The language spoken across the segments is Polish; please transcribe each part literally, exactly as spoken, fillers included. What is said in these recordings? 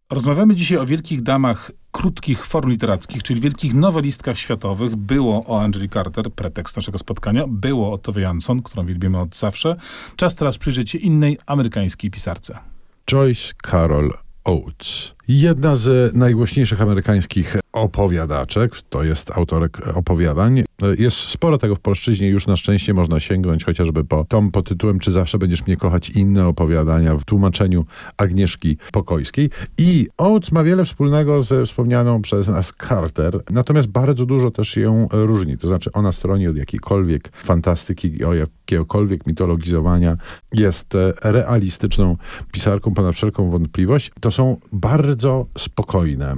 Rozmawiamy dzisiaj o wielkich damach krótkich form literackich, czyli wielkich nowelistkach światowych. Było o Angeli Carter, pretekst naszego spotkania. Było o Tove Jansson, którą wielbimy od zawsze. Czas teraz przyjrzeć się innej amerykańskiej pisarce. Joyce Carol Oates. Jedna z najgłośniejszych amerykańskich opowiadaczek, to jest autorek opowiadań. Jest sporo tego w polszczyźnie, już na szczęście można sięgnąć chociażby po tom pod tytułem Czy zawsze będziesz mnie kochać? Inne opowiadania w tłumaczeniu Agnieszki Pokojskiej. I Oates ma wiele wspólnego ze wspomnianą przez nas Carter, natomiast bardzo dużo też ją różni. To znaczy ona stroni od jakiejkolwiek fantastyki, od jakiegokolwiek mitologizowania. Jest realistyczną pisarką ponad wszelką wątpliwość. To są bardzo Bardzo spokojne,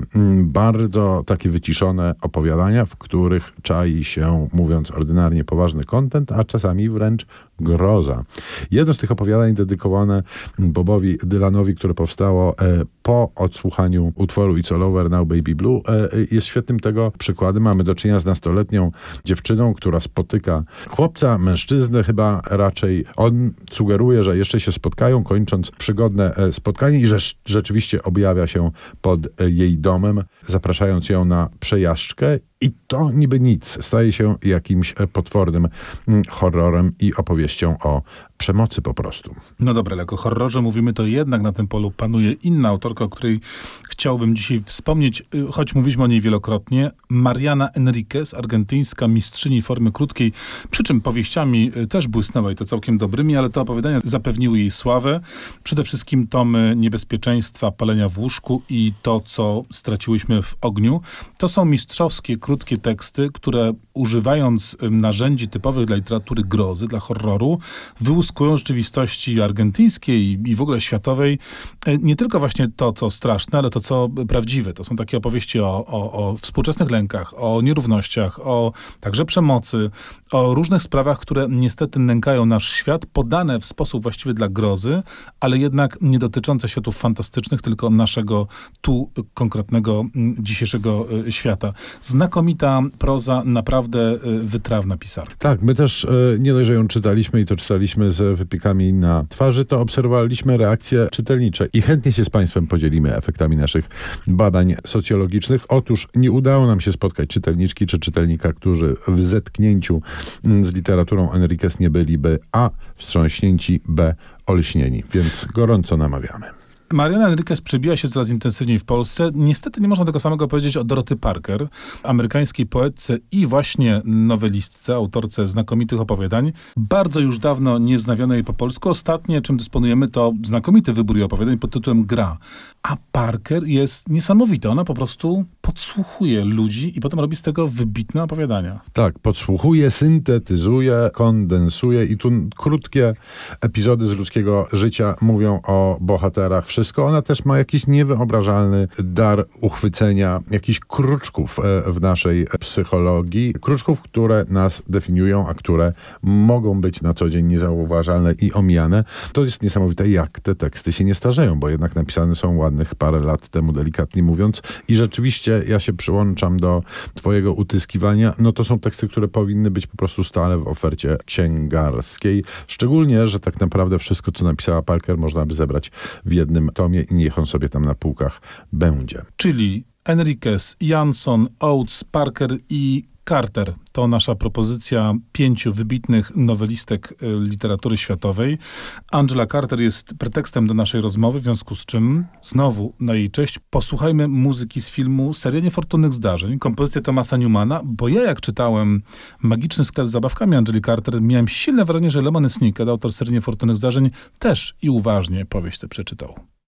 bardzo takie wyciszone opowiadania, w których czai się, mówiąc ordynarnie, poważny content, a czasami wręcz groza. Jedno z tych opowiadań dedykowane Bobowi Dylanowi, które powstało e, po odsłuchaniu utworu It's All Over Now Baby Blue, e, jest świetnym tego przykładem. Mamy do czynienia z nastoletnią dziewczyną, która spotyka chłopca, mężczyznę chyba raczej. On sugeruje, że jeszcze się spotkają, kończąc przygodne e, spotkanie i że rzeczywiście objawia się pod e, jej domem, zapraszając ją na przejażdżkę. I to niby nic. Staje się jakimś potwornym horrorem i opowieścią o przemocy po prostu. No dobra, ale jako horrorze mówimy, to jednak na tym polu panuje inna autorka, o której chciałbym dzisiaj wspomnieć, choć mówiliśmy o niej wielokrotnie. Mariana Enriquez, argentyńska mistrzyni formy krótkiej, przy czym powieściami też błysnęła i to całkiem dobrymi, ale te opowiadania zapewniły jej sławę. Przede wszystkim tomy Niebezpieczeństwa, Palenia w łóżku i To, co straciłyśmy w ogniu. To są mistrzowskie, krótkie teksty, które używając narzędzi typowych dla literatury grozy, dla horroru, wyłuskują rzeczywistości argentyńskiej i w ogóle światowej nie tylko właśnie to, co straszne, ale to, co prawdziwe. To są takie opowieści o, o, o współczesnych lękach, o nierównościach, o także przemocy, o różnych sprawach, które niestety nękają nasz świat, podane w sposób właściwy dla grozy, ale jednak nie dotyczące światów fantastycznych, tylko naszego tu konkretnego dzisiejszego świata. Znakomita proza, naprawdę wytrawna pisarka. Tak, my też nie dość, że ją czytaliśmy i to czytaliśmy z wypiekami na twarzy, to obserwowaliśmy reakcje czytelnicze i chętnie się z Państwem podzielimy efektami naszych badań socjologicznych. Otóż nie udało nam się spotkać czytelniczki czy czytelnika, którzy w zetknięciu z literaturą Enriquez nie byliby a. wstrząśnięci, b. olśnieni, więc gorąco namawiamy. Mariana Enriquez przebiła się coraz intensywniej w Polsce. Niestety nie można tego samego powiedzieć o Dorothy Parker, amerykańskiej poetce i właśnie nowelistce, autorce znakomitych opowiadań. Bardzo już dawno nie wznawiono jej po polsku. Ostatnie, czym dysponujemy, to znakomity wybór jej opowiadań pod tytułem Gra. A Parker jest niesamowita. Ona po prostu podsłuchuje ludzi i potem robi z tego wybitne opowiadania. Tak, podsłuchuje, syntetyzuje, kondensuje i tu krótkie epizody z ludzkiego życia mówią o bohaterach. Wszystko. Ona też ma jakiś niewyobrażalny dar uchwycenia jakichś kruczków w naszej psychologii. Kruczków, które nas definiują, a które mogą być na co dzień niezauważalne i omijane. To jest niesamowite, jak te teksty się nie starzeją, bo jednak napisane są ładnych parę lat temu, delikatnie mówiąc. I rzeczywiście ja się przyłączam do twojego utyskiwania. No to są teksty, które powinny być po prostu stale w ofercie księgarskiej. Szczególnie, że tak naprawdę wszystko, co napisała Parker, można by zebrać w jednym tomie i niech on sobie tam na półkach będzie. Czyli Enriquez, Jansson, Oates, Parker i Carter. To nasza propozycja pięciu wybitnych nowelistek literatury światowej. Angela Carter jest pretekstem do naszej rozmowy, w związku z czym znowu na jej cześć posłuchajmy muzyki z filmu Seria Niefortunnych Zdarzeń, kompozycja Thomasa Newmana, bo ja jak czytałem Magiczny sklep z zabawkami Angeli Carter, miałem silne wrażenie, że Lemony Snicket, autor Serii Niefortunnych Zdarzeń, też i uważnie powieść tę przeczytał.